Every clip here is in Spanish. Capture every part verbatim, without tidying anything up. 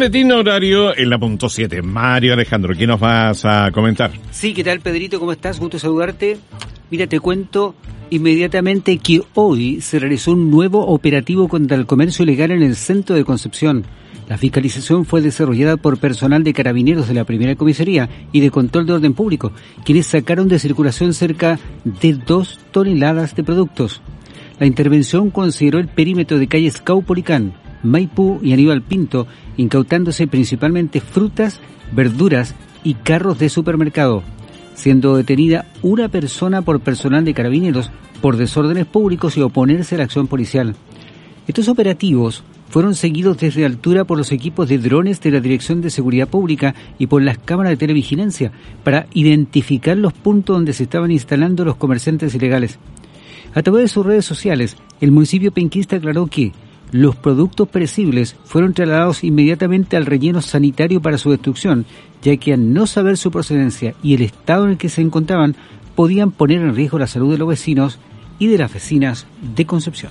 Boletín horario en la punto siete. Mario Alejandro, ¿qué nos vas a comentar? Sí, ¿qué tal, Pedrito? ¿Cómo estás? Gusto saludarte. Mira, te cuento inmediatamente que hoy se realizó un nuevo operativo contra el comercio ilegal en el centro de Concepción. La fiscalización fue desarrollada por personal de Carabineros de la Primera Comisaría y de Control de Orden Público, quienes sacaron de circulación cerca de dos toneladas de productos. La intervención consideró el perímetro de calles Caupolicán, Maipú y Aníbal Pinto, incautándose principalmente frutas, verduras y carros de supermercado, siendo detenida una persona por personal de Carabineros por desórdenes públicos y oponerse a la acción policial. Estos operativos fueron seguidos desde altura por los equipos de drones de la Dirección de Seguridad Pública y por las cámaras de televigilancia para identificar los puntos donde se estaban instalando los comerciantes ilegales. A través de sus redes sociales, el municipio penquista aclaró que los productos perecibles fueron trasladados inmediatamente al relleno sanitario para su destrucción, ya que al no saber su procedencia y el estado en el que se encontraban, podían poner en riesgo la salud de los vecinos y de las vecinas de Concepción.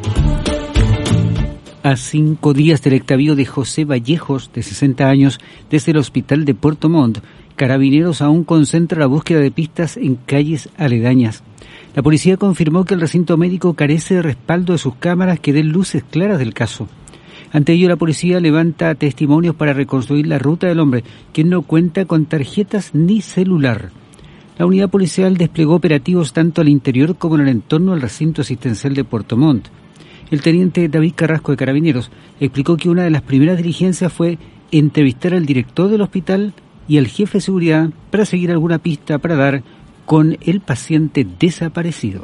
A cinco días del extravío de José Vallejos, de sesenta años, desde el hospital de Puerto Montt, Carabineros aún concentra la búsqueda de pistas en calles aledañas. La policía confirmó que el recinto médico carece de respaldo de sus cámaras que den luces claras del caso. Ante ello, la policía levanta testimonios para reconstruir la ruta del hombre, quien no cuenta con tarjetas ni celular. La unidad policial desplegó operativos tanto al interior como en el entorno del recinto asistencial de Puerto Montt. El teniente David Carrasco de Carabineros explicó que una de las primeras diligencias fue entrevistar al director del hospital y al jefe de seguridad para seguir alguna pista para dar con el paciente desaparecido.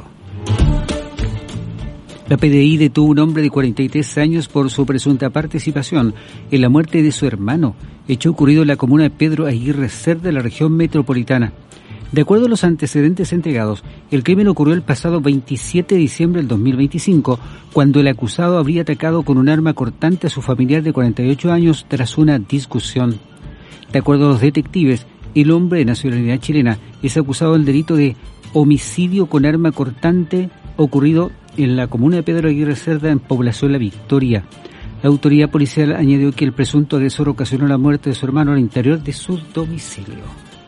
La P D I detuvo a un hombre de cuarenta y tres años por su presunta participación en la muerte de su hermano, hecho ocurrido en la comuna de Pedro Aguirre Cerda de la región metropolitana. De acuerdo a los antecedentes entregados, el crimen ocurrió el pasado veintisiete de diciembre del dos mil veinticinco, cuando el acusado habría atacado con un arma cortante a su familiar de cuarenta y ocho años tras una discusión. De acuerdo a los detectives, el hombre de nacionalidad chilena es acusado del delito de homicidio con arma cortante ocurrido en la comuna de Pedro Aguirre Cerda, en población La Victoria. La autoridad policial añadió que el presunto agresor ocasionó la muerte de su hermano al interior de su domicilio.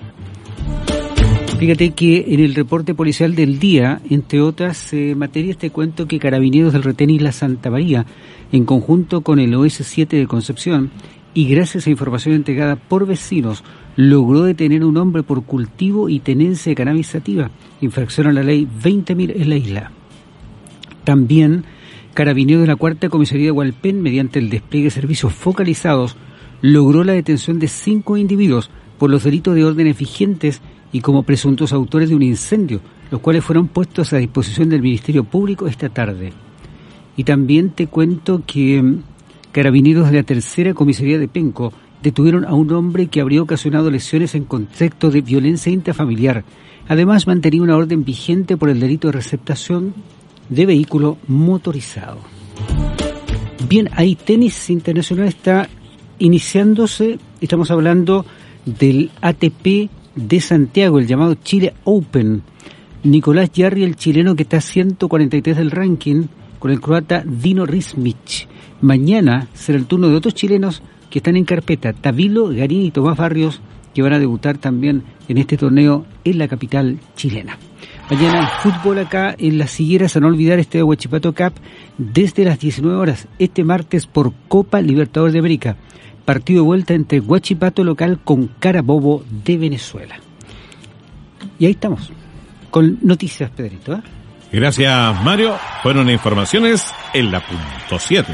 Fíjate que en el reporte policial del día, entre otras eh, materias, te cuento que Carabineros del Retén Isla Santa María, en conjunto con el O S siete de Concepción, y gracias a información entregada por vecinos, logró detener a un hombre por cultivo y tenencia de cannabis sativa, infracción a la ley veinte mil en la isla. También, Carabineros de la Cuarta Comisaría de Hualpén, mediante el despliegue de servicios focalizados, logró la detención de cinco individuos por los delitos de órdenes vigentes y como presuntos autores de un incendio, los cuales fueron puestos a disposición del Ministerio Público esta tarde. Y también te cuento que Carabineros de la Tercera Comisaría de Penco detuvieron a un hombre que habría ocasionado lesiones en contexto de violencia intrafamiliar. Además, mantenía una orden vigente por el delito de receptación de vehículo motorizado. Bien, ahí tenis internacional está iniciándose. Estamos hablando del A T P de Santiago, el llamado Chile Open. Nicolás Jarry, el chileno que está a ciento cuarenta y tres del ranking, con el croata Dino Rismic. Mañana será el turno de otros chilenos que están en carpeta, Tavilo, Garín y Tomás Barrios, que van a debutar también en este torneo en la capital chilena. Mañana el fútbol acá en Las Higueras, a no olvidar este de Huachipato Cup, desde las diecinueve horas, este martes por Copa Libertadores de América. Partido de vuelta entre Huachipato local con Carabobo de Venezuela. Y ahí estamos, con noticias, Pedrito, ¿eh? Gracias, Mario. Fueron informaciones en la punto siete.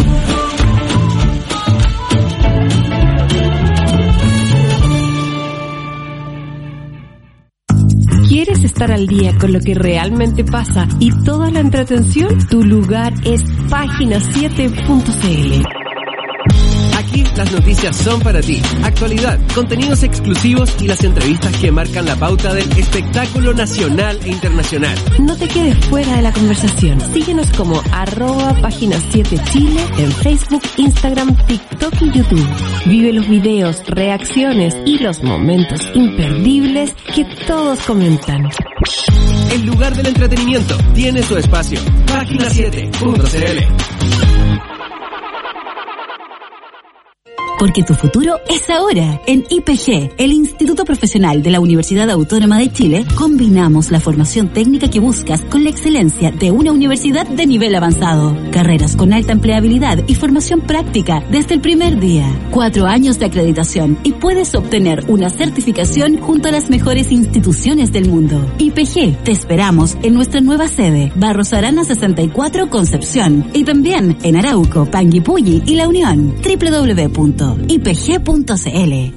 ¿Quieres estar al día con lo que realmente pasa y toda la entretención? Tu lugar es página siete punto c l. Aquí las noticias son para ti. Actualidad, contenidos exclusivos y las entrevistas que marcan la pauta del espectáculo nacional e internacional. No te quedes fuera de la conversación. Síguenos como arroba página siete Chile en Facebook, Instagram, TikTok y YouTube. Vive los videos, reacciones y los momentos imperdibles que todos comentan. El lugar del entretenimiento tiene su espacio. página siete punto c l. porque tu futuro es ahora. En I P G, el Instituto Profesional de la Universidad Autónoma de Chile, combinamos la formación técnica que buscas con la excelencia de una universidad de nivel avanzado. Carreras con alta empleabilidad y formación práctica desde el primer día. Cuatro años de acreditación y puedes obtener una certificación junto a las mejores instituciones del mundo. I P G, te esperamos en nuestra nueva sede, Barros Arana sesenta y cuatro, Concepción, y también en Arauco, Panguipulli y La Unión. doble u doble u doble u punto i p g punto c l.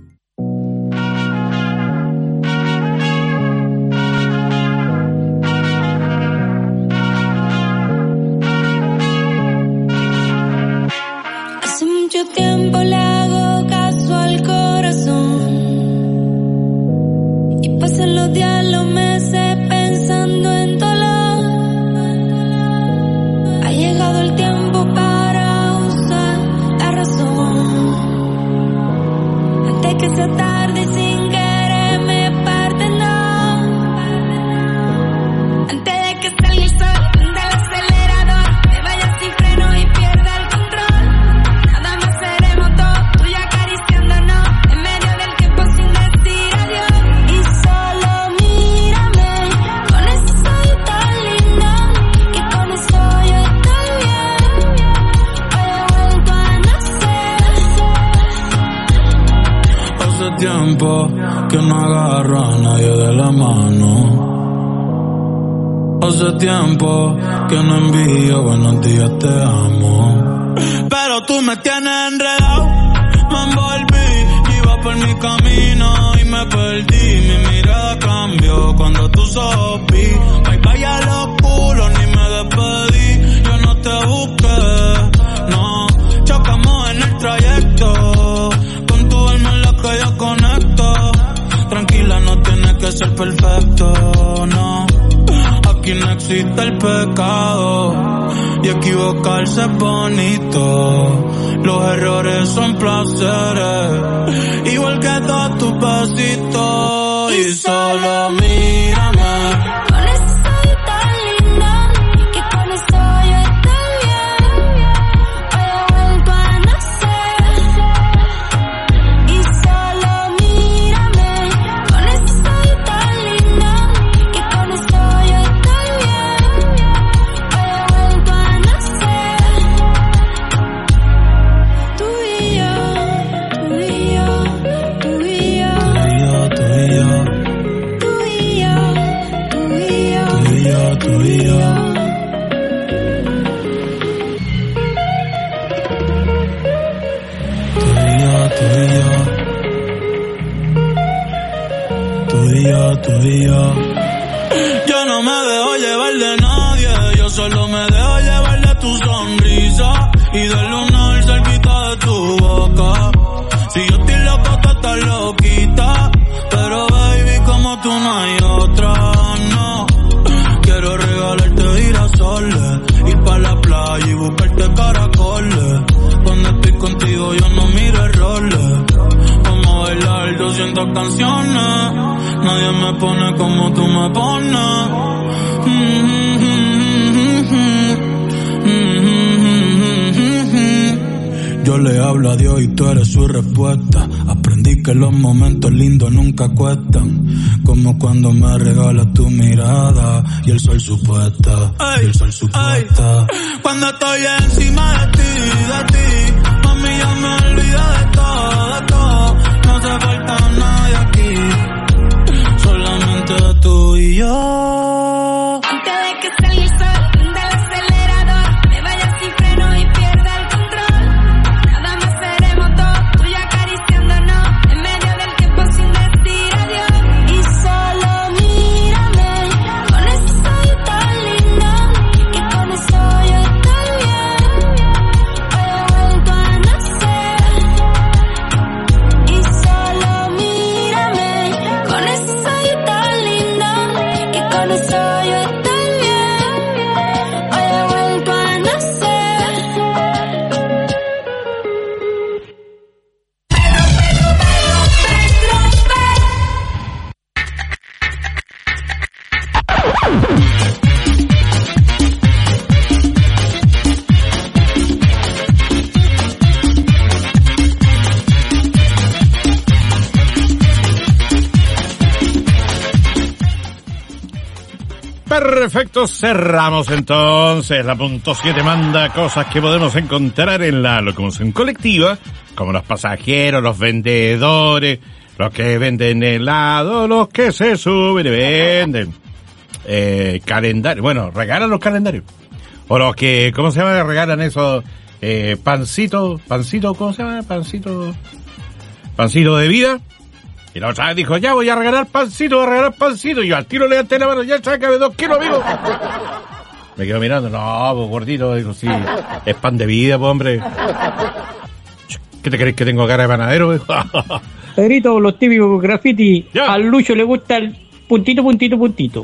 Hace mucho tiempo le hago caso al corazón y pasan los días, los meses pensando en dolor. Ha llegado el tiempo para usar la razón antes que sea tarde y sin querer me parten, no. Antes de que salga el sol del acelerador, me vaya sin freno y pierda el control. Nada más seremos dos, tú y acariciándonos en medio del tiempo sin decir adiós. Y solo mírame con ese soy tan lindo, que con eso yo estoy bien. Hoy he vuelto a nacer. Hace tiempo que no agarro a nadie de la mano. Hace tiempo que no envío buenos días, te amo. Pero tú me tienes enredado, me envolví, iba por mi camino y me perdí. Mi mirada cambió cuando tú sopí. Bye bye a los culos, ni me despedí. Yo no te busqué, no. Chocamos en el trayecto, con tu alma en la que yo conecto. Tranquila, no tiene que ser perfecto, no. Aquí no existe el pecado y equivocarse es bonito. Los errores son placeres, igual que todos tus besitos. Y solo mírame Con eso soy tan lindo, que con eso yo estoy bien. Hoy he vuelto a nacer. Y solo mírame, con eso soy tan lindo, que con eso yo estoy bien. Hoy he vuelto a nacer. Tú y yo, tú y yo, tú y yo, Tú y yo, tú y yo, tú y yo, tú y yo. tú y yo, tú y yo. Tú y yo, tú y yo. Tú y yo, tú y yo. Yo no me dejo llevar de nadie, yo solo me dejo llevar de tu sonrisa y del lunar cerquita de tu boca. Si yo estoy loco, tú estás loquita, pero baby, como tú no hay otra, no. Quiero regalarte girasoles, ir pa' la playa y buscarte caracoles. Cuando estoy contigo yo no miro errores. Vamos a bailar doscientas canciones, nadie me pone como tú me pones. Yo le hablo a Dios y tú eres su respuesta. Aprendí que los momentos lindos nunca cuestan, como cuando me regalas tu mirada y el sol supuesta, y el sol supuesta. Cuando estoy encima de ti, de ti, mami, ya me olvido de todo, de todo. No hace falta nadie aquí, solamente tú y yo. Antes de que salga el sol del acelerador, me vaya sin freno y pierda el control. Nada más seremos dos, tú y acariciándonos en medio del tiempo sin decir adiós. Y solo mírame, con eso soy tan lindo, que con eso yo estoy bien. Hoy he vuelto a nacer. Perfecto, cerramos entonces. La punto siete manda cosas que podemos encontrar en la locomoción colectiva, como los pasajeros, los vendedores, los que venden helado, los que se suben y venden eh, calendarios. Bueno, regalan los calendarios. O los que, ¿cómo se llama? Regalan esos eh, pancitos, pancito, ¿cómo se llama? Pancito, pancito de vida. Y la otra vez dijo, ya voy a regalar pancito, voy a regalar pancito. Y yo al tiro le levanté la mano, ya sácame dos kilos, amigo. Me quedo mirando, no, pues gordito, digo, sí, es pan de vida, pues hombre. ¿Qué te crees que tengo cara de panadero? Pedrito, los típicos graffiti, ya. Al Lucho le gusta el puntito, puntito, puntito.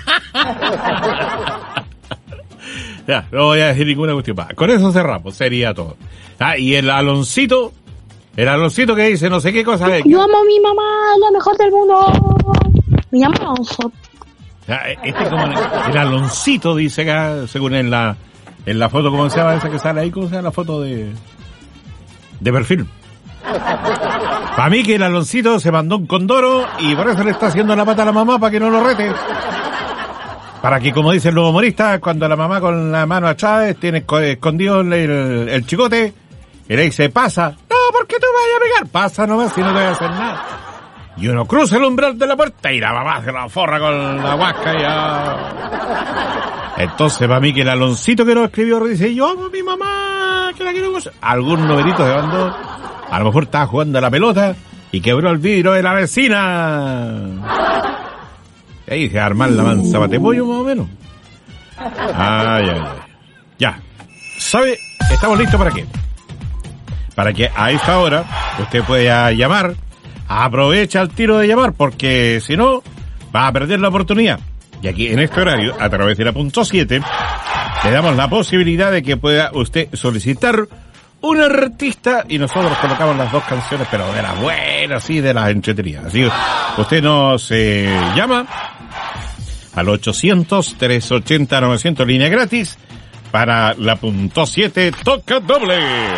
Ya, no voy a decir ninguna cuestión más. Con eso cerramos, sería todo. Ah, y el Aloncito, el Aloncito que dice no sé qué cosa. Yo amo a mi mamá, es la mejor del mundo. Me llamo Alonso. Ah, este como el, el Aloncito dice acá, según en la en la foto, ¿cómo se llama esa que sale ahí? ¿Cómo se llama la foto de de perfil? Para mí que el Aloncito se mandó un condoro y por eso le está haciendo la pata a la mamá para que no lo rete. Para que, como dice el nuevo humorista, cuando la mamá con la mano atrás tiene escondido el, el, el chicote y le dice, pasa. No, porque tú me vas a pegar. Pasa nomás, si no te voy a hacer nada. Y uno cruza el umbral de la puerta y la mamá se la forra con la huasca y ya. Entonces, para mí que el Aloncito que nos escribió dice, yo amo a mi mamá, que la quiero gozar. Algún numerito de bando, a lo mejor estaba jugando a la pelota y quebró el vidrio de la vecina. Ahí se armar la manza bate pollo más o menos. Ay, ay, ay. Ya. ¿Sabe? ¿Estamos listos para qué? Para que a esta hora usted pueda llamar. Aprovecha el tiro de llamar porque si no va a perder la oportunidad. Y aquí en este horario, a través de la punto siete, le damos la posibilidad de que pueda usted solicitar un artista y nosotros colocamos las dos canciones, pero de las buenas, sí, de las entretenidas. Así que usted nos eh, llama al ochocientos, trescientos ochenta, novecientos, línea gratis, para la punto siete Toca Doble.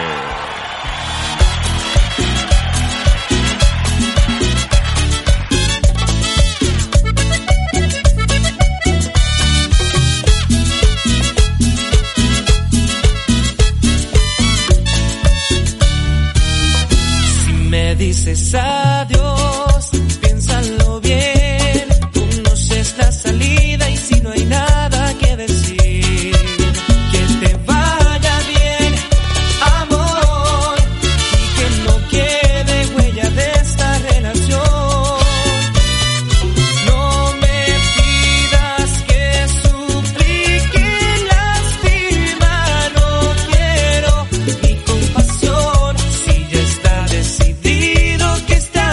Dices adiós, piénsalo bien, conoces la salida y si no hay nada que decir, que te vaya bien, amor, y que no quede huella de esta relación. No me pidas que suplique, lastima, no quiero ni compasión, si ya está decidido que está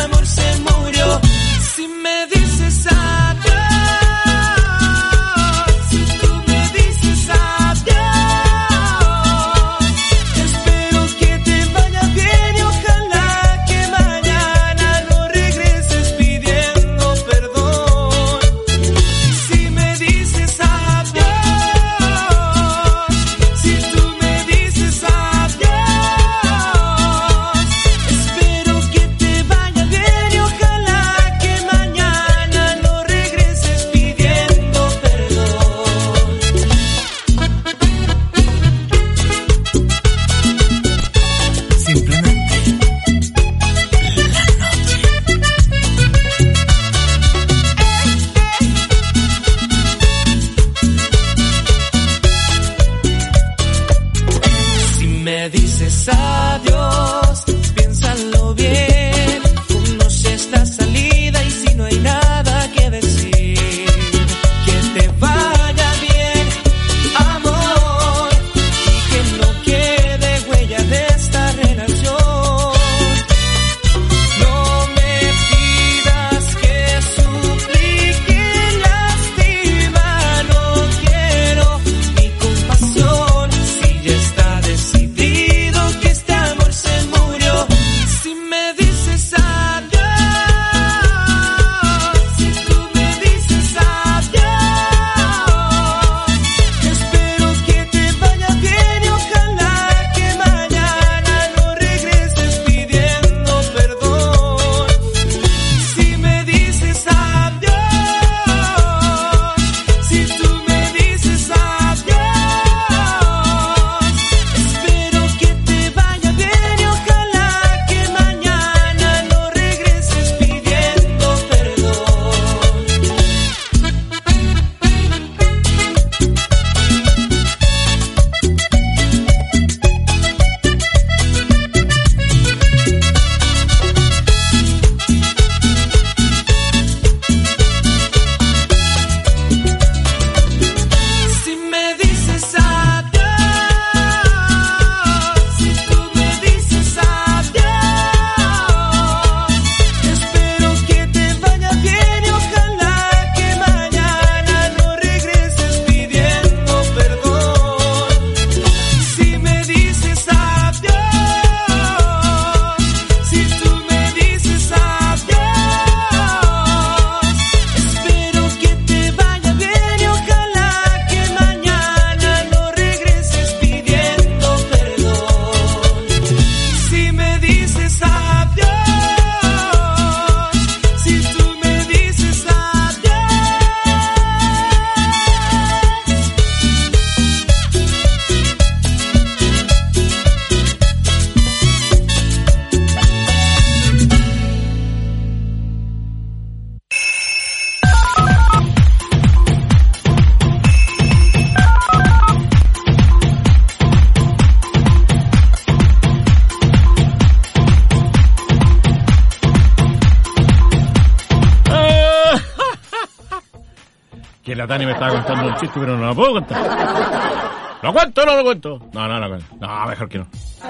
Que la Tani me estaba contando un chiste, pero no lo puedo contar. ¿Lo cuento o no lo cuento? No, no, no, no, mejor que no.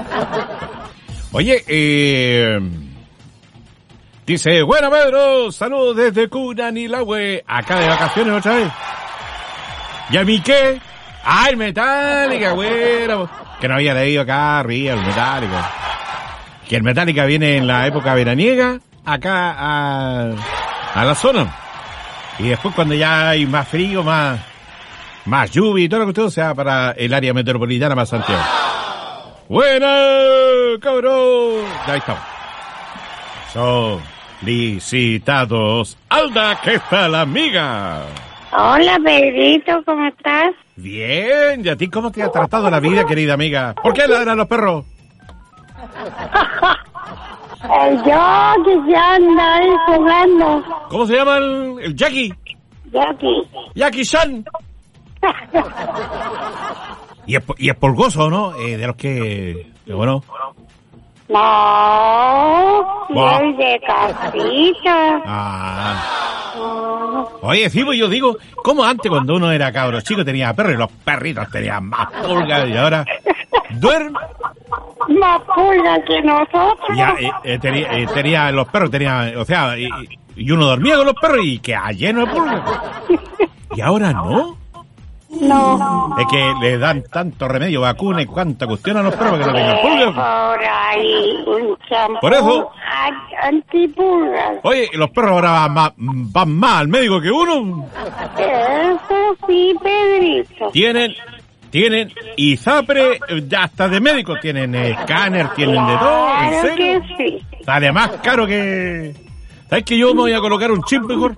Oye, eh... dice, bueno, Pedro, saludos desde Cunanilahue, acá de vacaciones otra vez. ¿Y a mí qué? ¡Ay, Metallica, güero! Que no había leído acá arriba, el Metallica. Que el Metallica viene en la época veraniega, acá a, a la zona. Y después cuando ya hay más frío, más, más lluvia y todo lo que todo sea para el área metropolitana más Santiago. ¡Buena, cabrón! Ahí estamos. Solicitados. Alda, ¿qué tal, la amiga? Hola, Pedrito, ¿cómo estás? Bien, ¿y a ti cómo te ha tratado la vida, querida amiga? ¿Por qué ladran los perros? El yo que ya anda ahí jugando. ¿Cómo se llama el, el Jackie? Jackie. Jackie-chan. Y es, y es polgoso, ¿no? Eh, de los que... Bueno... No, soy de casita. Ah. Oye, sí, pues yo digo, ¿cómo antes cuando uno era cabro chico tenía perros y los perritos tenían más pulgas y ahora duermen? Más pulgas que nosotros. Ya, eh, eh, tenía, eh, tenía, los perros tenían, o sea, y, y uno dormía con los perros y quedaba lleno de pulgas. Y ahora no. No. Es que le dan tanto remedio, vacuna y cuánta cuestión a los perros que no tengan pulgas. Por ahí, un champú. Por eso. Antipulgas. Oye, los perros ahora van más, van más al médico que uno. Eso sí, Pedrito. Tienen, tienen ISAPRE, ya hasta de médicos, tienen escáner, tienen de todo, ¿en Claro serio? que sí. Sale más caro que... ¿Sabes que yo me voy a colocar un chip mejor?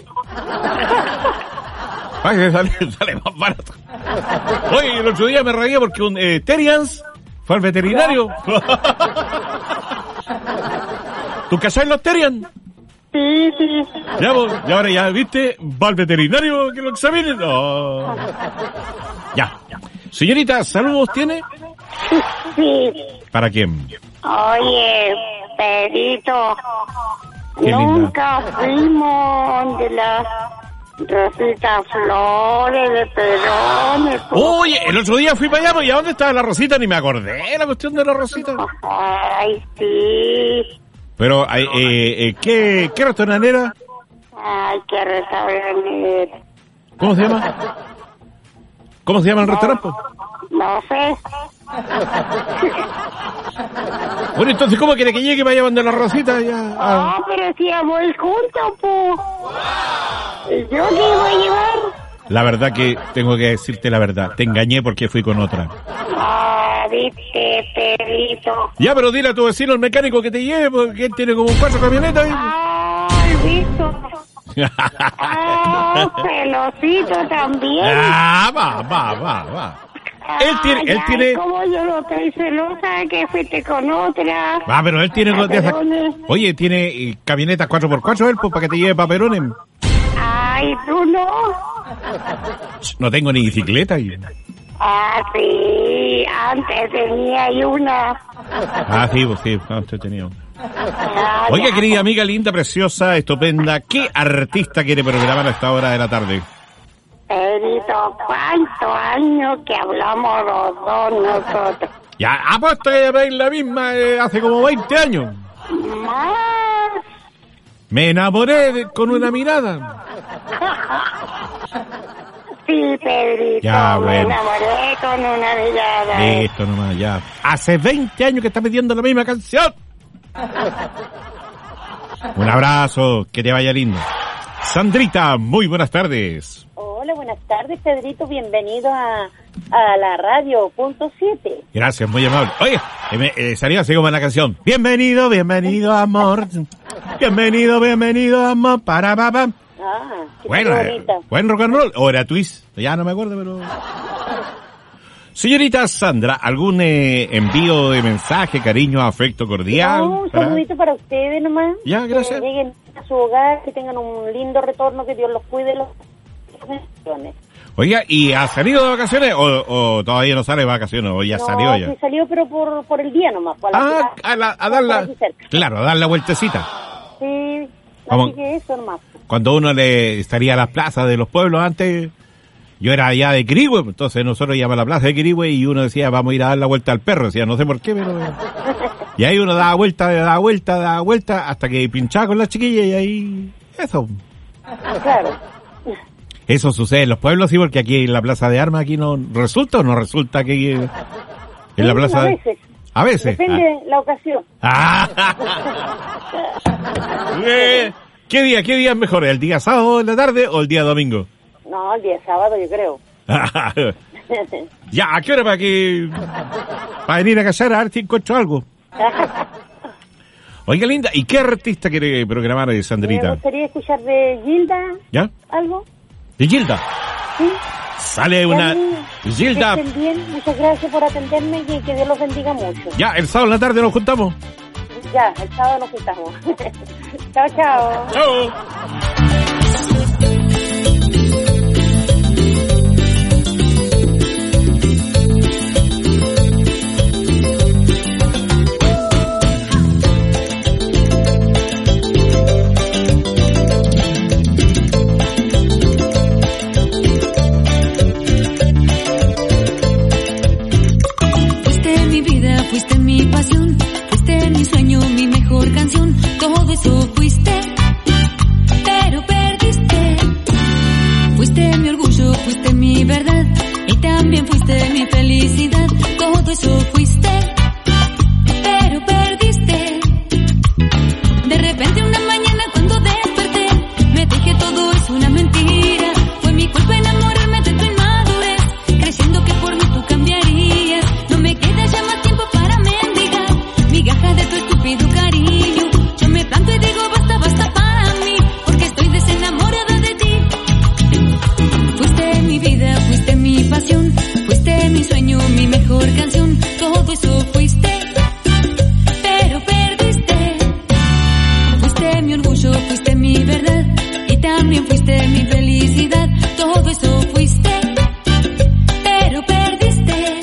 Para que sale, sale más barato. Oye, el otro día me reía porque un eh, Terians fue al veterinario. ¿Tú cachai los Terians? Sí, sí. Ya, pues, y ahora ya, ¿viste? Va al veterinario que lo examinen. Oh. Ya. Señorita, ¿saludos tiene? Sí. ¿Para quién? Oye, Pedrito, Qué linda. nunca fuimos de las Rosita Flores de Perón. Oye, el otro día fui para allá, pues, ¿y a dónde estaba la Rosita? Ni me acordé la cuestión de la Rosita. Ay, sí. Pero, eh, eh, ¿qué, qué restaurante era? Ay, qué restaurante. ¿Cómo se llama? ¿Cómo se llama el restaurante? No sé. Bueno, entonces, ¿cómo quiere que llegue para allá donde la Rosita? Ya, ah. Ah, pero si voy juntos, po. ¿Yo qué voy a llevar? La verdad que tengo que decirte la verdad. Te engañé porque fui con otra. Ah, viste, Pedrito. Ya, pero dile a tu vecino, el mecánico, que te lleve, porque él tiene como cuatro camionetas. Ay, visto. Ah, celosito también. Ah, va, va, va, va. Él tiene, él Ay, tiene... como yo no estoy celosa que fuiste con otra. Ah, pero él tiene... de esas- Paperones. Oye, tiene eh, camionetas cuatro por cuatro él, pues, para que te lleve paperones. Ay, tú no. No tengo ni bicicleta. Y... Ah, sí, antes tenía ahí una. Ah, sí, pues sí, no, entretenido. Ah, Oiga, ya. querida amiga, linda, preciosa, estupenda, ¿qué artista quiere programar a esta hora de la tarde? Pedrito, ¿cuántos años que hablamos los dos nosotros? Ya, apuesto que llamáis la misma eh, hace como veinte años. Más. Me enamoré de- con una mirada. Sí, Pedrito, Ya, me bueno. enamoré con una mirada. Listo nomás, ya. Hace veinte años que está pidiendo la misma canción. Un abrazo, que te vaya lindo. Sandrita, muy buenas tardes. Hola, buenas tardes, Pedrito. Bienvenido a, a la radio, punto siete. Gracias, muy amable. Oye, eh, me, eh, salió así como en la canción. Bienvenido, bienvenido, amor. Bienvenido, bienvenido, amor. Para, pa, pa. Ah, qué Bueno, eh, bonita. buen rock and roll. O era twist. Ya no me acuerdo, pero... Señorita Sandra, ¿algún eh, envío de mensaje, cariño, afecto cordial? No, un para- saludito para ustedes nomás. Ya, gracias. Que lleguen a su hogar, que tengan un lindo retorno, que Dios los cuide. Los... Oiga, ¿y ha salido de vacaciones o, o todavía no sale de vacaciones o ya no, salió ya? sí salió, pero por, por el día nomás. Por la Ah, ciudad. a, la, a dar Por la... aquí cerca. Claro, a dar la vueltecita. Sí, ¿Cómo? así que eso nomás. Cuando uno le estaría a las plazas de los pueblos antes, yo era allá de Quirihue, entonces nosotros íbamos a la plaza de Quirihue y uno decía, vamos a ir a dar la vuelta al perro, decía, no sé por qué, pero... Y ahí uno daba vuelta, daba vuelta, daba vuelta, hasta que pinchaba con la chiquilla y ahí... Eso. Claro. Eso sucede en los pueblos, sí, porque aquí en la plaza de armas, aquí no... ¿Resulta o no resulta que... En Sí, la plaza a de... veces. A veces. Depende de la ocasión. Ah. Eh, ¿Qué día, qué día es mejor? ¿El día sábado en la tarde o el día domingo? No, el día sábado yo creo. Ya, ¿a qué hora para que... para venir a callar a ver si encuentro algo? Oiga, linda, ¿y qué artista quiere programar, Me Sandrita? gustaría escuchar de Gilda ¿Ya? algo. ¿De Gilda? Sí. Sale una... Ya, Gilda. que estén bien, muchas gracias por atenderme y que Dios los bendiga mucho. Ya, el sábado en la tarde nos juntamos. Ya, el sábado nos juntamos. Chao, chao. Chao. Fuiste mi vida, fuiste mi pasión, fuiste mi sueño, mi mejor canción, todo eso fuiste, pero perdiste. Fuiste mi orgullo, fuiste mi verdad, y también fuiste mi felicidad, todo eso fuiste, pero perdiste. De repente una mañana cuando desperté, me dije todo es una mentira, fue mi culpa enamorarme de tu inmadurez, creyendo que por mí tú cambiarías. No me queda ya más tiempo para mendigar migajas de tu estúpido cariño. Yo me planto y digo basta, basta para mí, porque estoy desenamorada de ti. Fuiste mi vida, fuiste mi pasión, fuiste mi sueño, mi mejor canción, todo eso fuiste, pero perdiste. Fuiste mi orgullo, fuiste mi verdad, y también fuiste mi felicidad, todo eso fuiste, pero perdiste.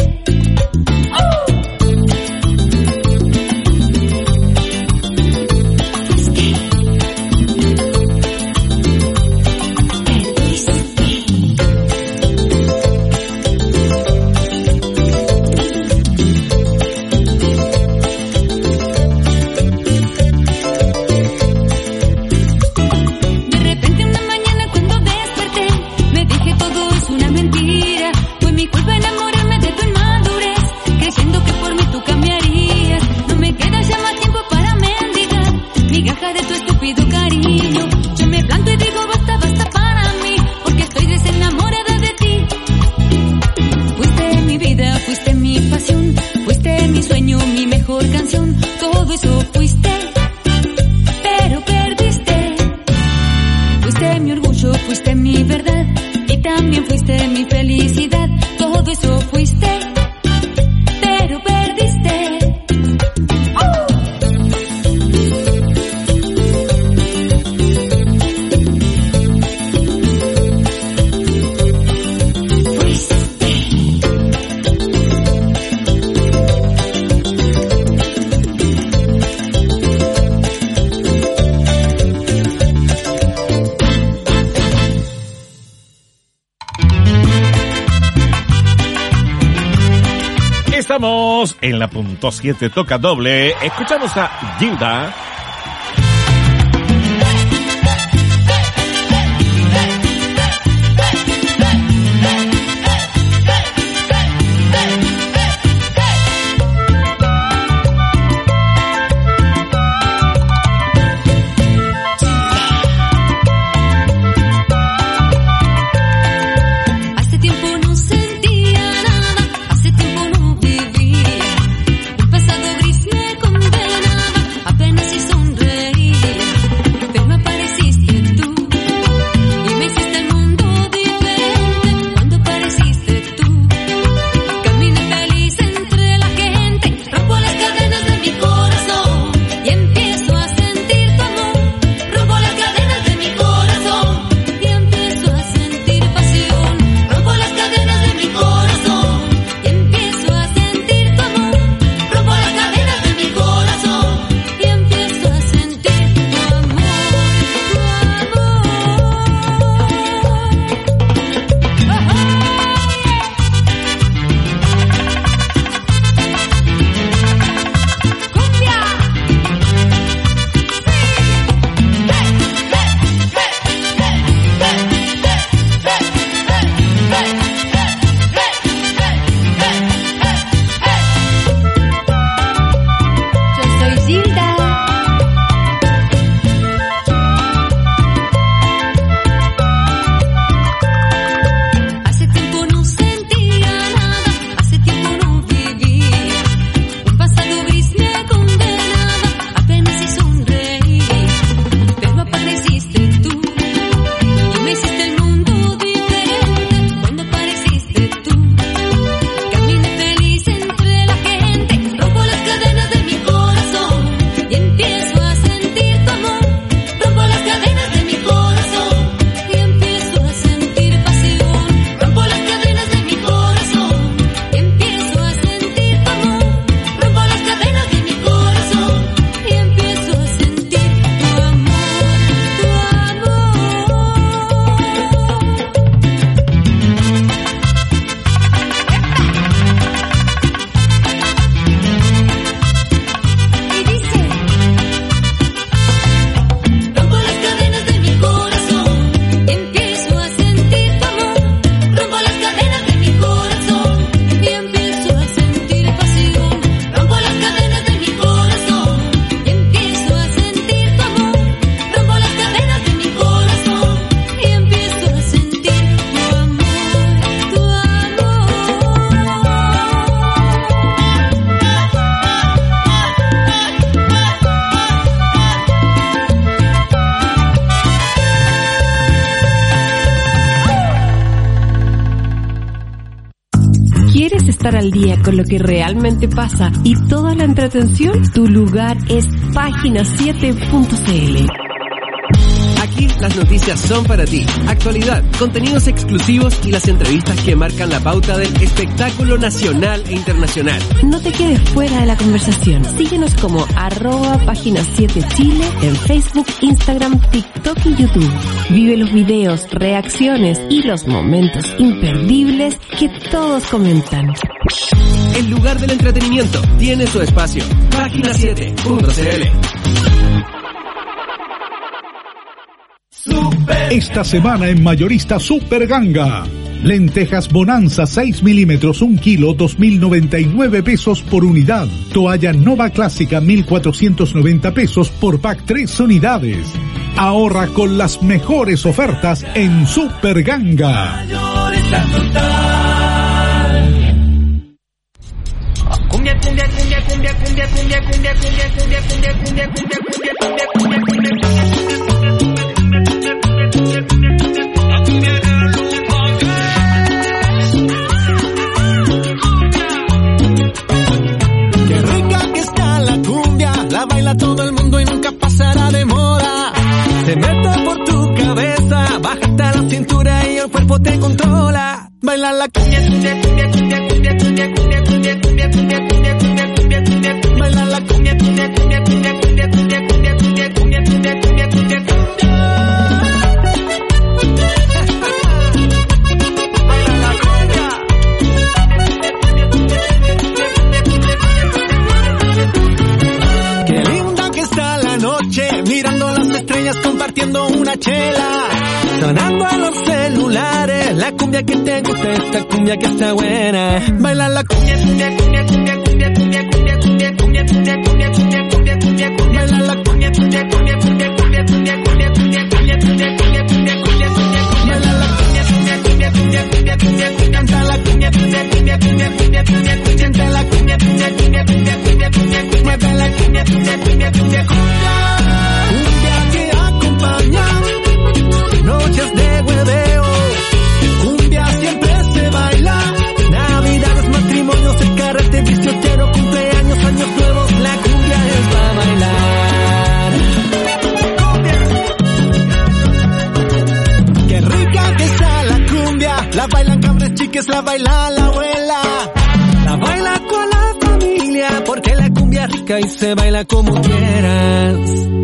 De repente una mañana cuando desperté, me dije todo es una mentira, fue mi culpa enamorarme de tu inmadurez, creyendo que por mí tú cambiarías. No me queda ya más tiempo para mendigar migajas de tu estúpido cariño. Yo me planto y digo basta, basta para mí, porque estoy desenamorada de ti. Fuiste mi vida, fuiste mi pasión, fuiste mi sueño, mi mejor canción, todo eso fuiste, pero perdiste. Fuiste mi orgullo, fuiste mi verdad, y también fuiste mi felicidad, todo eso fuiste, pero perdiste. Estamos en la punto siete, toca doble. Escuchamos a Gilda. Hace tiempo no sentía nada, hace tiempo no vivía. El pasado gris me condenaba, apenas hizo estar al día con lo que realmente pasa y toda la entretención, tu lugar es página siete punto c l. Aquí las noticias son para ti. Actualidad, contenidos exclusivos y las entrevistas que marcan la pauta del espectáculo nacional e internacional. No te quedes fuera de la conversación. Síguenos como arroba página siete Chile en Facebook, Instagram, TikTok y YouTube. Vive los videos, reacciones y los momentos imperdibles que todos comentan. El lugar del entretenimiento tiene su espacio. página siete punto c l. Esta semana en Mayorista Super Ganga. Lentejas Bonanza seis milímetros, un kilo, dos mil noventa y nueve pesos por unidad. Toalla Nova Clásica, mil cuatrocientos noventa pesos por pack tres unidades. Ahorra con las mejores ofertas en Super Ganga. Cumbia, cumbia, cumbia, cumbia, cumbia, cumbia, cumbia, cumbia, cumbia, cumbia, cumbia, cumbia, cumbia, cumbia, cumbia, cumbia. La baila todo el mundo y nunca pasará de moda. Se mete por tu cabeza, bájate a la cintura y el cuerpo te controla. Baila la cumbia, cumbia, cumbia, cumbia, cumbia, cumbia, cumbia, cumbia, cumbia, cumbia, cumbia, cumbia, cumbia, cumbia. Baila la cumbia, cumbia, cumbia, cumbia, cumbia, cumbia, cumbia, cumbia, cumbia, cumbia, cumbia, cumbia, cumbia. Mirando las estrellas, compartiendo una chela, sonando a los celulares, la cumbia que te gusta, esta cumbia que está buena. Baila la cumbia, cumbia, cumbia, cumbia, cumbia, cumbia, cumbia, cumbia, cumbia, cumbia, cumbia, cumbia, cumbia, cumbia, cumbia. Baila la cumbia, cumbia, cumbia, cumbia, cumbia, cumbia, cumbia, cumbia, cumbia, cumbia, cumbia, cumbia, cumbia, cumbia. Baila la cumbia, cumbia, cumbia, cumbia, cumbia, cumbia, cumbia. Canta la cumbia, cumbia, cumbia, cumbia, cumbia, cumbia, cumbia. Siente la cumbia, cumbia, cumbia, cumbia, cumbia, cumbia, cumbia. Mueve la cumbia, cumbia, cumbia, cumbia, cumbia. Noches de hueveo, cumbia siempre se baila. Navidades, matrimonios, el carrete, biciclero, cumpleaños, años nuevos. La cumbia es para bailar. Cumbia. Qué rica que está la cumbia. La bailan cabres chiques, la baila la abuela. La baila con la familia, porque la cumbia es rica y se baila como quieras.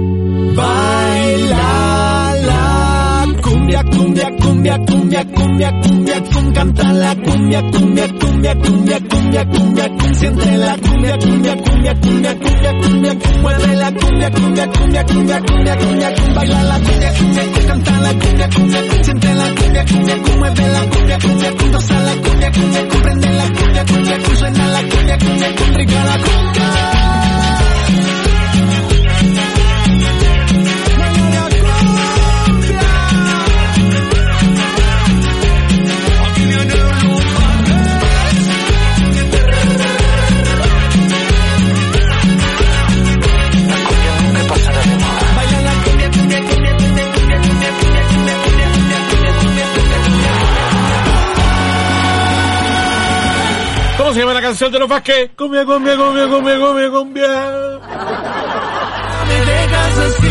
Baila la cumbia, cumbia, cumbia, cumbia, cumbia, cumbia, cum, canta la cumbia, cumbia, cumbia, cumbia, cumbia, cumbia, cum, siente la cumbia, cumbia, cumbia, cumbia, cumbia, cumbia, cum, mueve la cumbia, cumbia, cumbia, cumbia, cumbia, cumbia, cum, baila la cumbia, cumbia, cum, canta la cumbia, cumbia, cum, siente la cumbia, cumbia, cum, mueve la cumbia, cumbia, cum, goza la cumbia, cumbia, cum, prende la cumbia, cumbia, cum, suena la cumbia, cumbia, cum, rica la cumbia. ¿Cómo se llama la canción de los Vázquez? Cumbia, cumbia, cumbia, cumbia, cumbia, cumbia. Me dejas así.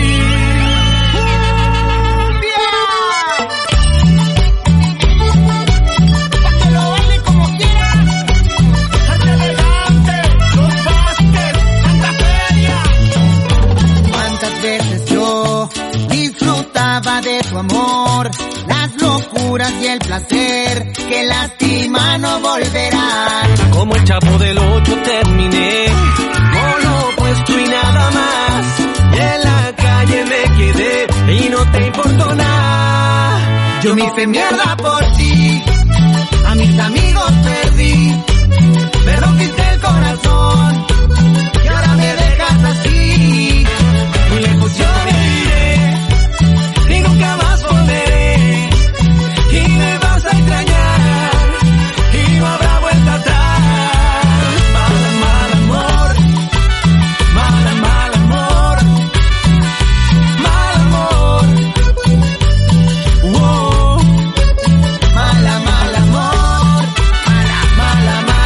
Pa' que lo baile como quieras. Arte elegante, los Vázquez, Santa Feria. Cuántas veces yo disfrutaba de tu amor, las locuras y el placer que lastima no volverán. Como el Chavo del Ocho terminé con lo opuesto y nada más. Y en la calle me quedé y no te importó nada. Yo me hice mierda por ti, a mis amigos perdí, me rompiste el corazón y ahora me dejas así. Muy lejos yo viviré y nunca más volveré, y me vas a extrañar y no habrá vuelta atrás. Mal, mal amor, mal, mal amor, mal amor. Wow. Mala, mal amor, mala, mala,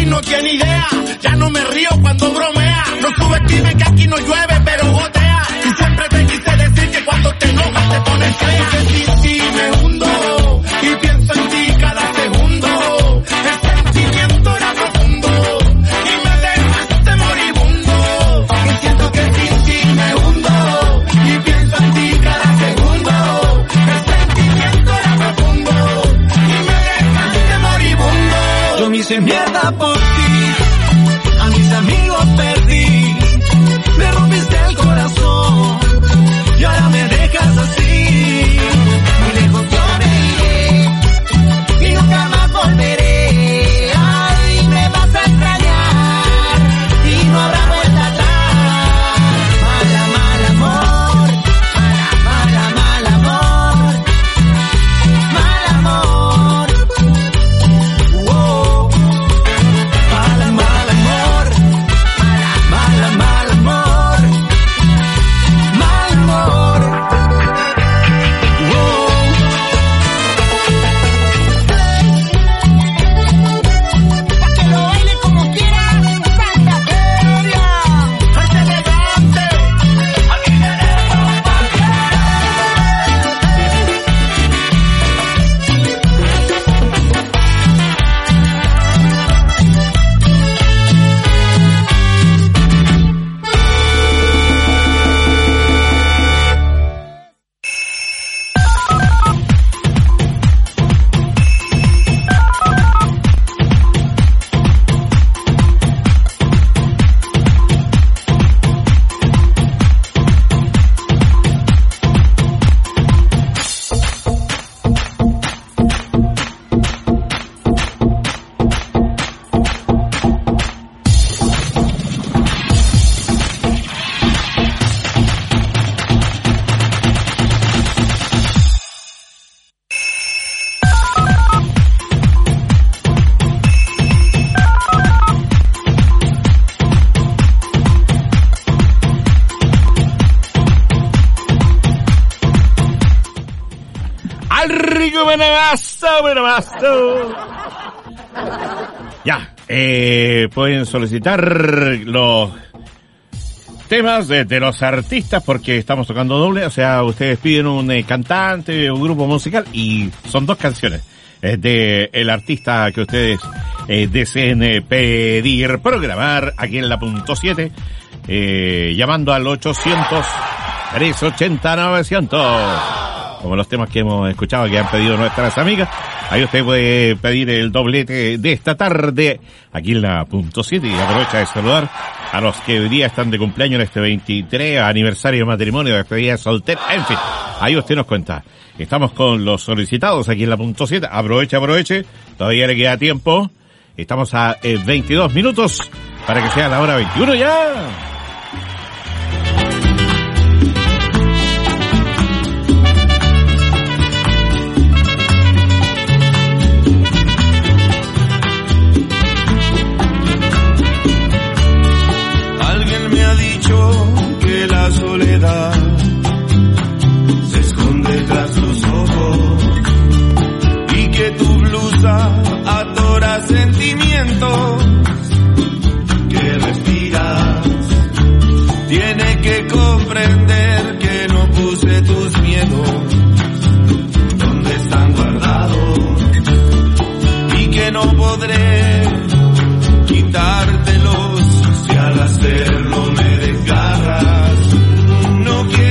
no tiene idea. Ya no me río cuando bromea. No subestime que aquí no llueve, pero gotea. Y siempre te quise decir que cuando te enojas te pones fea. Que sin ti me hundo y pienso en ti cada segundo. El sentimiento era profundo y me dejaste moribundo. Y siento que sin ti me hundo y pienso en ti cada segundo. El sentimiento era profundo y me dejaste moribundo. Yo me hice mierda por ti, a mis amigos perdí, me rompiste el corazón y ahora me dejas así. Muy lejos yo me iré y nunca más volveré. Ay, me vas a extrañar y no habrá vuelta atrás. Mala, mal amor, mala, mal amor, mal amor. Wow. Mala, mal amor, mala, mal amor, mal amor. Wow. Pa' que lo baile como quiera, Santa Feria. Arte elegante, aquí tenemos Ya, eh, pueden solicitar los temas de, de los artistas porque estamos tocando doble, o sea, ustedes piden un eh, cantante, un grupo musical y son dos canciones eh, de el artista que ustedes eh, deseen eh, pedir, programar aquí en la punto siete, eh, llamando al ochocientos, trescientos ochenta, novecientos. Como los temas que hemos escuchado que han pedido nuestras amigas. Ahí usted puede pedir el doblete de esta tarde aquí en la punto siete y aprovecha de saludar a los que hoy día están de cumpleaños en este veintitrés aniversario de matrimonio, de despedida de soltero, en fin, ahí usted nos cuenta. Estamos con los solicitados aquí en la punto siete, aproveche, aproveche, todavía le queda tiempo, estamos a eh, veintidós minutos para que sea la hora veintiuno ya. Que la soledad se esconde tras los ojos y que tu blusa atora sentimientos que respiras. Tiene que comprender que no puse tus miedos donde están guardados y que no podré quitártelos si al hacerlo me desgarras. No quiero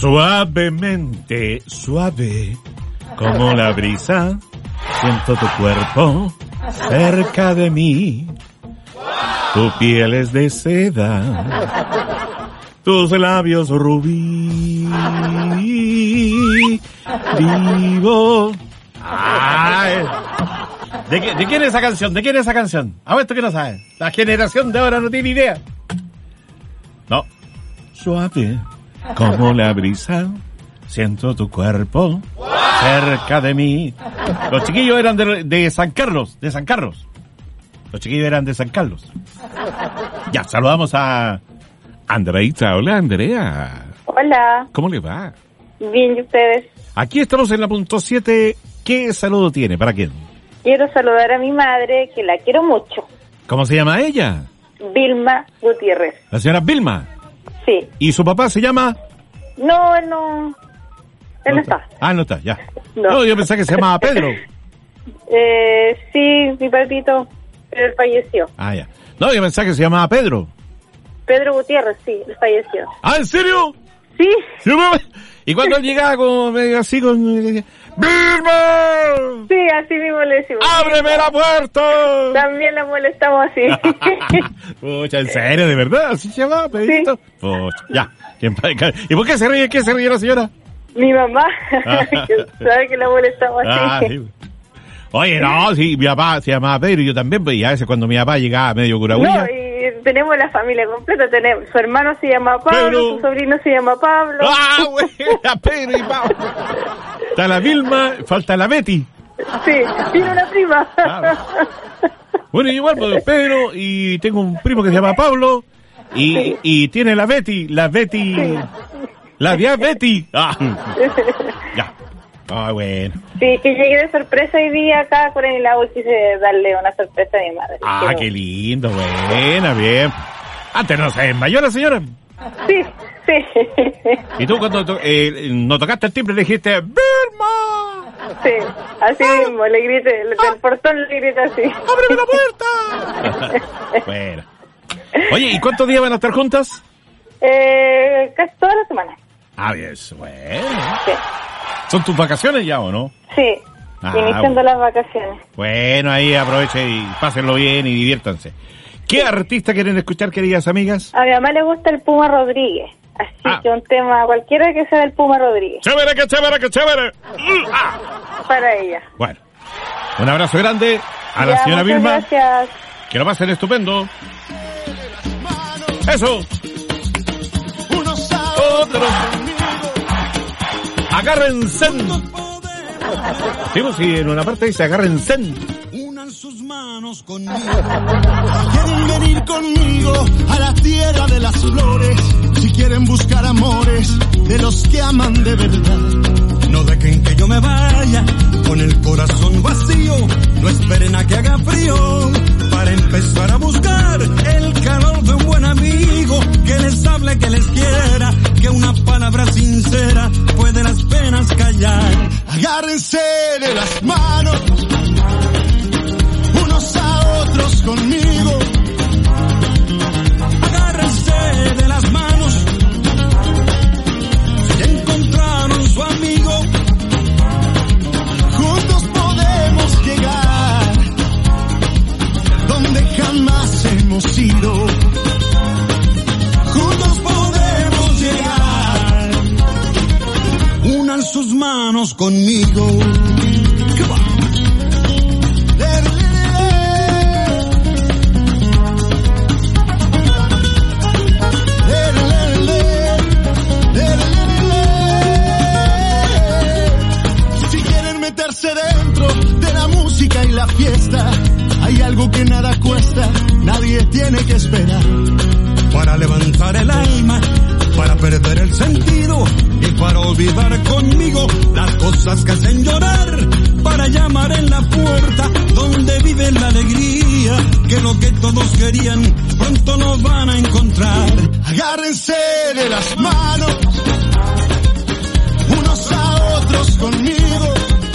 Suavemente, suave, como la brisa, siento tu cuerpo cerca de mí. Tu piel es de seda, tus labios rubí. Vivo. Ay. ¿De, qué, ¿De quién es esa canción? ¿De quién es esa canción? A ver, ¿tú qué no sabes? La generación de ahora no tiene idea. No. Suave, como la brisa, siento tu cuerpo cerca de mí. Los chiquillos eran de, de San Carlos, de San Carlos. Los chiquillos eran de San Carlos. Ya, saludamos a Andreita. Hola, Andrea. Hola. ¿Cómo le va? Bien, ¿y ustedes? Aquí estamos en la punto siete. ¿Qué saludo tiene? ¿Para quién? Quiero saludar a mi madre, que la quiero mucho. ¿Cómo se llama ella? Vilma Gutiérrez. La señora Vilma. Sí. ¿Y su papá se llama? No, él no. Él no, no está. está. Ah, no está, ya. No, no yo pensé que se llamaba Pedro. eh, sí, mi papito, pero él falleció. Ah, ya. No, yo pensé que se llamaba Pedro. Pedro Gutiérrez, sí, él falleció. ¿Ah, en serio? Sí. ¿Sí? Y cuando él llegaba como medio así con... ¡Vilma! Sí, así mismo le decimos. ¡Ábreme la puerta! También la molestamos así. Pucha, ¿en serio? ¿De verdad? ¿Así se llama, Pedrito? Sí. Pucha, ya. ¿Y por qué se ríe? ¿Qué se ríe la señora? Mi mamá, que sabe que la molestamos así. Ah, sí. Oye, no, sí, mi papá se llamaba Pedro y yo también, pues, y a veces cuando mi papá llegaba medio curagüilla. No, y tenemos la familia completa, tenemos, su hermano se llama Pablo, Pedro. su sobrino se llama Pablo. ¡Ah, güey! Pedro y Pablo. Está la Vilma, falta la Betty. Sí, tiene una prima. Claro. Bueno, igual, pues, Pedro, y tengo un primo que se llama Pablo, y, sí. y tiene la Betty, la Betty, sí. la diabetes. Ah, ya. Ah, bueno. Sí, que llegué de sorpresa hoy día acá con el agua y quise darle una sorpresa a mi madre. Ah, Pero... qué lindo, buena, bien. Antes no se desmayó la señora. Sí, sí. Y tú cuando to eh, no tocaste el timbre le dijiste ¡Vilma! Sí, así mismo, le grité, del ah. portón le grité así. ¡Ábreme la puerta! Bueno. Oye, ¿y cuántos días van a estar juntas? Eh, casi toda la semana. Ah, bien, bueno. Sí. ¿Son tus vacaciones ya o no? Sí, ah, iniciando bueno. las vacaciones. Bueno, ahí aprovechen y pásenlo bien y diviértanse. ¿Qué artista quieren escuchar, queridas amigas? A mi mamá le gusta el Puma Rodríguez, así ah. que un tema cualquiera que sea del Puma Rodríguez. ¡Chévere, que chévere, que chévere! Ah. Para ella. Bueno, un abrazo grande a la ya, señora Vilma. Gracias. Que lo pasen estupendo. Eso. Unos a otros. Agárrense. Sí, pues sí, en una parte dice agárrense. Unan sus manos conmigo. Quieren venir conmigo a la tierra de las flores. Si quieren buscar amores de los que aman de verdad. No dejen que yo me vaya con el corazón vacío. No esperen a que haga frío para empezar a buscar el calor de un buen amigo. Que les hable, que les quiera, que una palabra sincera puede las penas callar. Agárrense de las manos unos a otros conmigo. Agárrense de las manos si encontraron su amigo. Juntos podemos llegar donde jamás hemos ido. Juntos podemos llegar. Unan sus manos conmigo. Si quieren meterse dentro de la música y la fiesta, hay algo que nada cuesta, nadie tiene que esperar. Para levantar el alma, para perder el sentido y para olvidar conmigo las cosas que hacen llorar, para llamar en la puerta donde vive la alegría, que lo que todos querían pronto nos van a encontrar. Agárrense de las manos unos a otros conmigo.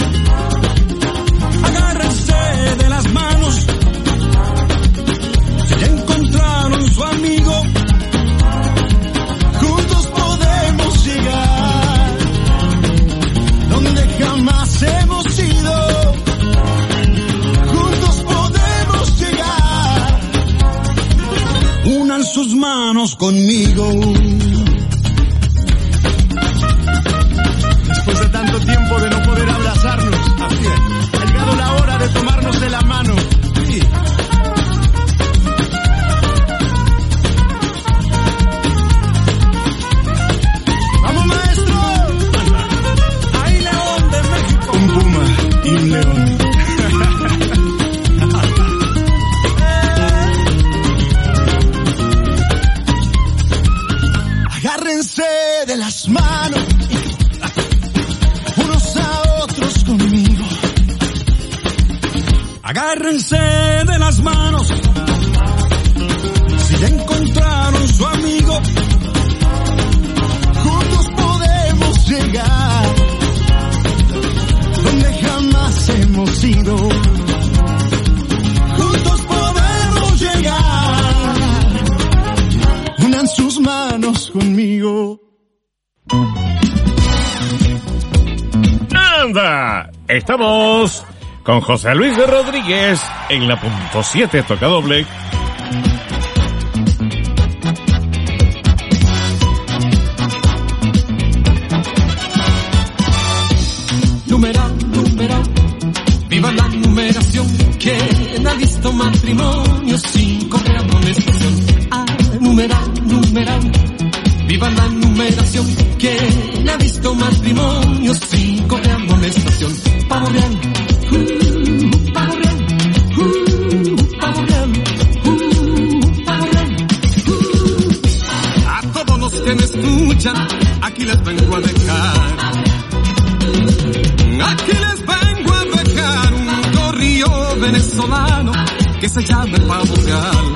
Agárrense de las manos si ya encontraron su amigo. Juntos podemos llegar manos conmigo. Después de tanto tiempo de no poder abrazarnos, así es, ha llegado la hora de tomarnos de la mano. Sí. ¡Vamos, maestro! ¡Ahí, León de México! Un puma y un león. Agárrense de las manos, unos a otros conmigo. Agárrense de las manos, si ya encontraron su amigo, juntos podemos llegar donde jamás hemos ido. Juntos podemos llegar, unan sus manos conmigo. ¡Anda! Estamos con José Luis de Rodríguez en la punto siete, toca doble. Numeral, numeral, viva la numeración. ¿Quién ha visto matrimonio sin correr amonestación? Ah, numeral, numeral, viva la numeración. ¿Quién ha visto matrimonio sin correr amonestación? Pavo real, uh, pavo real, uh, pavo real, uh, pavo real, uh. A todos los que me escuchan, aquí les vengo a dejar. Aquí les vengo a dejar un corrillo venezolano que se llama el pavo real.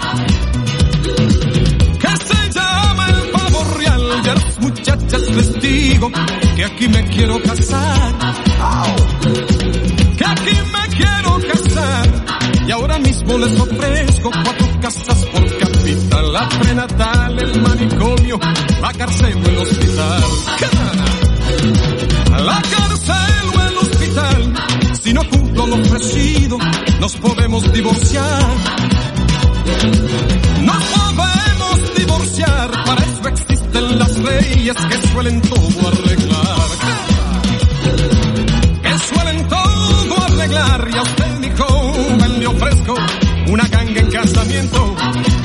Que se llama el pavo real. Y a las muchachas les digo que aquí me quiero casar. Que aquí me quiero casar. Y ahora mismo les ofrezco cuatro casas por capital. La prenatal, el manicomio, la cárcel o el hospital. La cárcel o el hospital. Si no cumplo lo ofrecido, nos podemos divorciar. Nos podemos divorciar. Para eso existen las leyes que suelen todo arreglar. Que suelen todo arreglar. Y a usted, mi joven, le ofrezco una ganga en casamiento.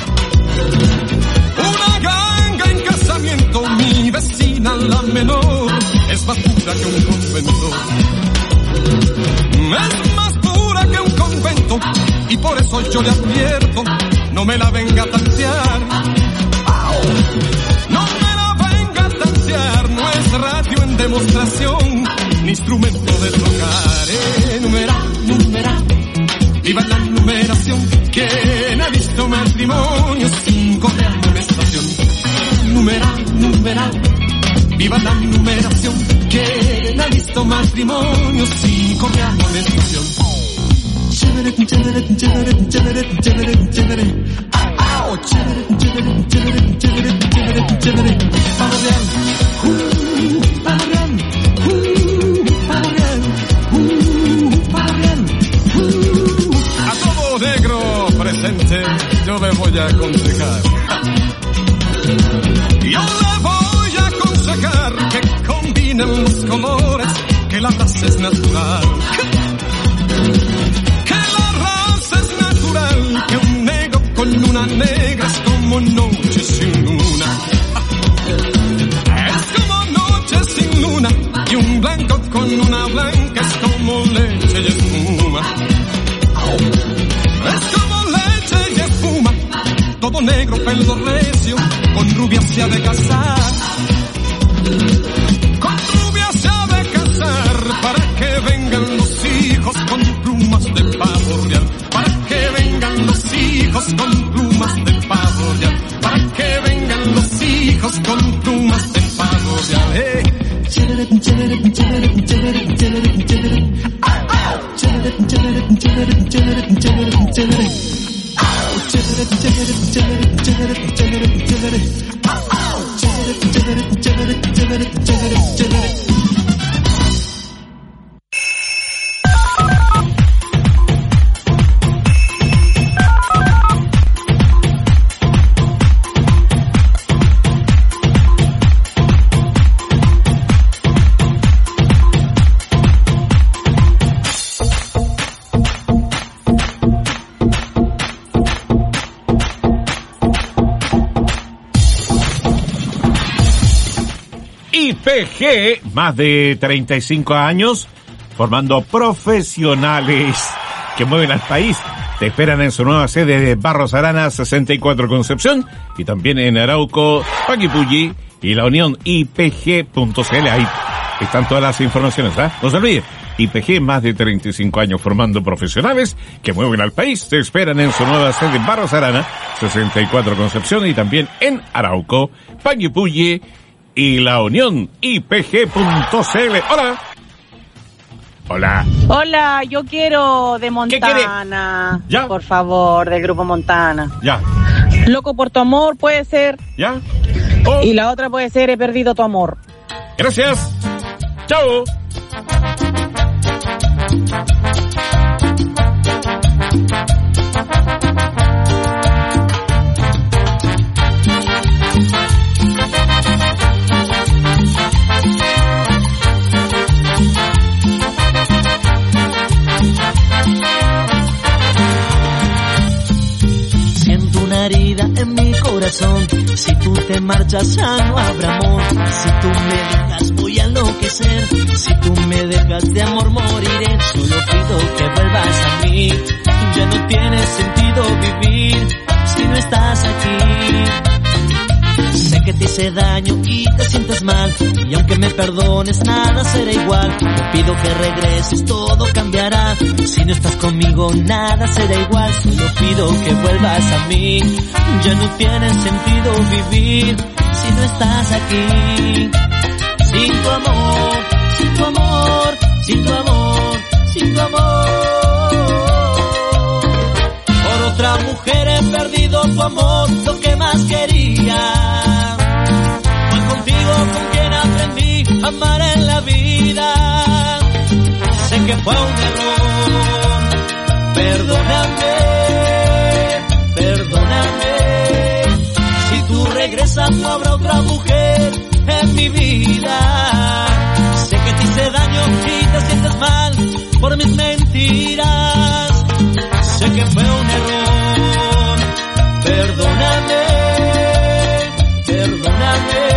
Una ganga en casamiento. Mi vecina, la menor, es más pura que un convento. Es más pura que un convento. Y por eso yo le advierto, no me la venga a tantear. No me la venga a tantear. No es radio en demostración, ni instrumento de tocar. Eh, numeral, numeral, viva la numeración. ¿Quién ha visto matrimonio sin correr amonestación? Numeral, numeral, viva la numeración. ¿Quién ha visto matrimonio sin correr amonestación? Chévere, chévere, chévere, chévere, chévere, chévere. Oh, chévere, chévere, chévere, chévere, chévere, chévere. Pavo real, uh, pavo real, uh, pavo real, uh, pavo real, uh. A todo negro presente yo le voy a aconsejar. Yo le voy a aconsejar que combinen los colores, que la raza es natural. Que la raza es natural, que un negro con una negra es como noche sin luna. Es como noche sin luna, y un blanco con una blanca es como leche y espuma. Es como leche y espuma, todo negro, pelo recio, con rubia se ha de casar. Con rubia se ha de casar, para que vengan los hijos con plumas de pavo real. Para que vengan los hijos con plumas de pavo real. Para que vengan los hijos con plumas de pavo real. Hey. Chévere, chévere, chévere, chévere, chévere, chévere. Chévere, chévere, chévere, chévere, chévere, chévere. Chévere, chévere, chévere, chévere, chévere, chévere. Chévere, chévere, chévere, chévere, chévere, chévere. I P G, más de treinta y cinco años, formando profesionales que mueven al país. Te esperan en su nueva sede de Barros Arana sesenta y cuatro Concepción y también en Arauco, Paquipulli y la Unión I P G punto C L. Ahí están todas las informaciones, ¿eh? No se olvide, I P G, más de treinta y cinco años formando profesionales que mueven al país. Te esperan en su nueva sede en Barros Arana sesenta y cuatro Concepción y también en Arauco, Paquipulli y la Unión I P G punto C L. Hola. Hola. Hola, yo quiero de Montana. ¿Ya? Por favor, del grupo Montana. Ya. Loco por tu amor puede ser. ¿Ya? Oh. Y la otra puede ser He perdido tu amor. Gracias. Chao. Herida en mi corazón, si tú te marchas ya no habrá amor, si tú me dejas voy a enloquecer, si tú me dejas de amor moriré, solo pido que vuelvas a mí, ya no tiene sentido vivir si no estás aquí. Sé que te hice daño y te sientes mal, y aunque me perdones nada será igual. Te pido que regreses, todo cambiará. Si no estás conmigo nada será igual. Solo pido que vuelvas a mí. Ya no tiene sentido vivir si no estás aquí. Sin tu amor, sin tu amor, sin tu amor, sin tu amor. Por otra mujer he perdido tu amor, lo que más quería. Contigo con quien aprendí a amar en la vida. Sé que fue un error, perdóname, perdóname. Si tú regresas no habrá otra mujer en mi vida. Sé que te hice daño y te sientes mal por mis mentiras. Sé que fue un error, perdóname, perdóname.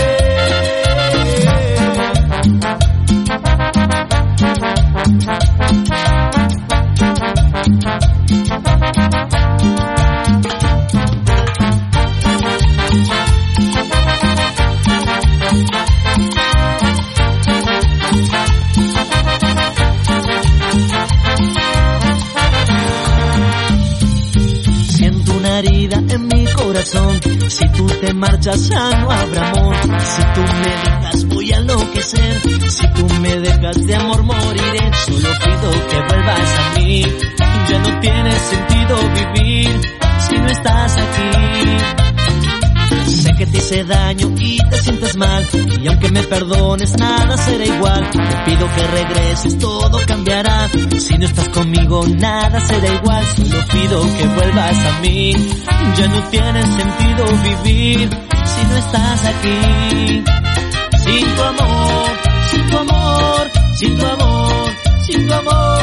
Siento una herida en mi corazón, si tú te marchas ya no habrá amor, si tú me dejas voy a enloquecer, si tú me dejas de amor moriré, solo pido que vuelvas a mí, ya no tiene sentido vivir si no estás aquí. Sé que te hice daño y te sientes mal, y aunque me perdones nada será igual. Te pido que regreses, todo cambiará. Si no estás conmigo nada será igual. Solo pido que vuelvas a mí. Ya no tiene sentido vivir si no estás aquí. Sin tu amor, sin tu amor, sin tu amor, sin tu amor.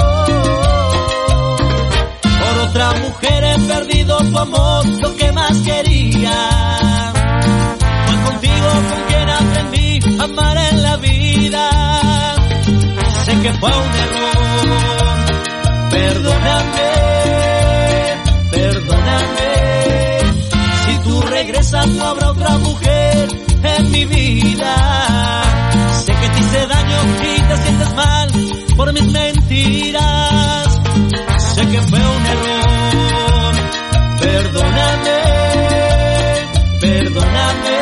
Por otra mujer he perdido tu amor, lo que más quería. Contigo con quien aprendí a amar en la vida. Sé que fue un error, perdóname, perdóname. Si tú regresas no habrá otra mujer en mi vida. Sé que te hice daño y te sientes mal por mis mentiras. Sé que fue un error, perdóname, perdóname.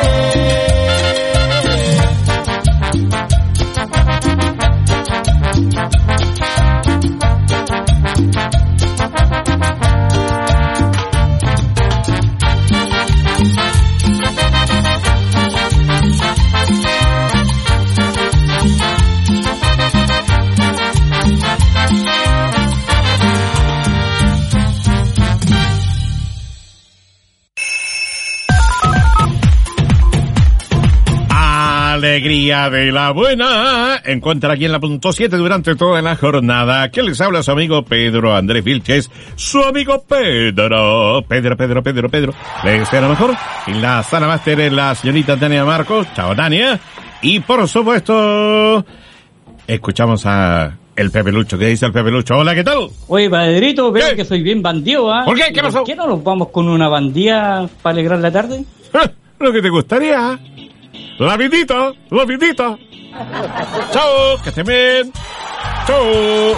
Alegría de la buena. Encuentra aquí en la punto siete durante toda la jornada. ¿Quién les habla? Su amigo Pedro Andrés Vilches. Su amigo Pedro. Pedro, Pedro, Pedro, Pedro. Les deseo lo mejor. En la sala máster es la señorita Tania Marcos. Chao, Tania. Y por supuesto, escuchamos a el Pepe Lucho. ¿Qué dice el Pepe Lucho? Hola, ¿qué tal? Oye, Pedrito, veo ¿Qué? que soy bien bandido, ¿ah? ¿eh? ¿Por qué? ¿Qué pasó? ¿Por qué no nos vamos con una bandía para alegrar la tarde? Lo que te gustaría. La vidita, la vidita. Chao, que estén bien. Chao.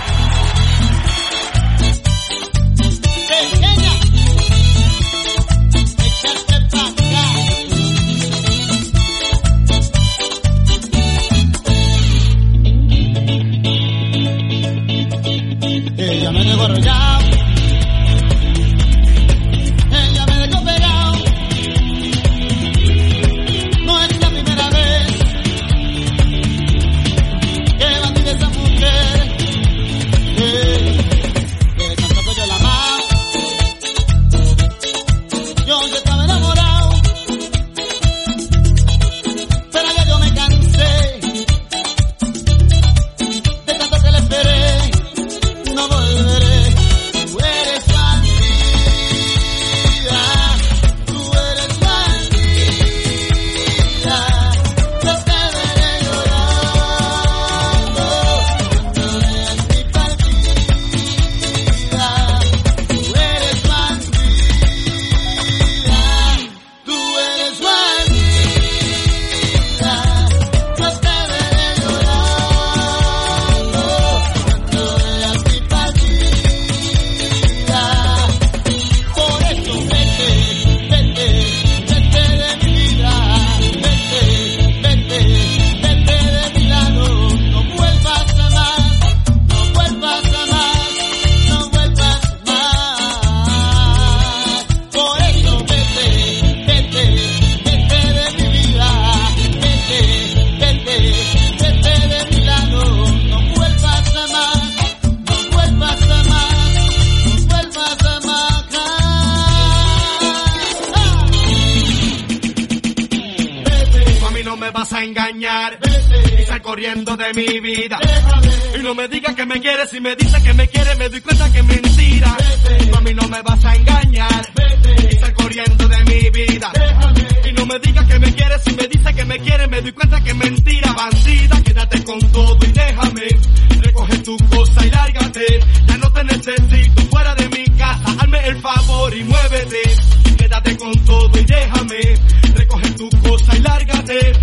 Ella me dejó arrollado, ella me dejó pegado, no es la primera vez que bandida esa mujer, eh, que tanto que yo la amaba, yo ya estaba enamorado, pero ya yo me cansé, de tanto que le esperé. No volveré, tú eres bandida, tú eres bandida, yo te veré llorando cuando veas mi partida, tú eres bandida, tú eres bandida, yo te veré llorando cuando veas mi por eso vete, vete, vete de mi vida, vete, vete, vete de mi lado, no vuelvas a más, no vuelvas a más, no vuelvas más. Por eso vete, vete, vete de mi vida, vete, vete, vete de mi lado, no vuelvas a más, no vuelvas a más. No me vas a engañar, vete, y sal corriendo de mi vida. Déjame. Y no me digas que me quieres, si me dices que me quieres me doy cuenta que es mentira. Vete. A mí no me vas a engañar, vete, y sal corriendo de mi vida. Déjame. Y no me digas que me quieres, si me dices que me quieres me doy cuenta que es mentira. Bandida, quédate con todo y déjame, recoge tu cosa y lárgate. Ya no te necesito fuera de mi casa, hazme el favor y muévete. Quédate con todo y déjame, recoge tu cosa y lárgate.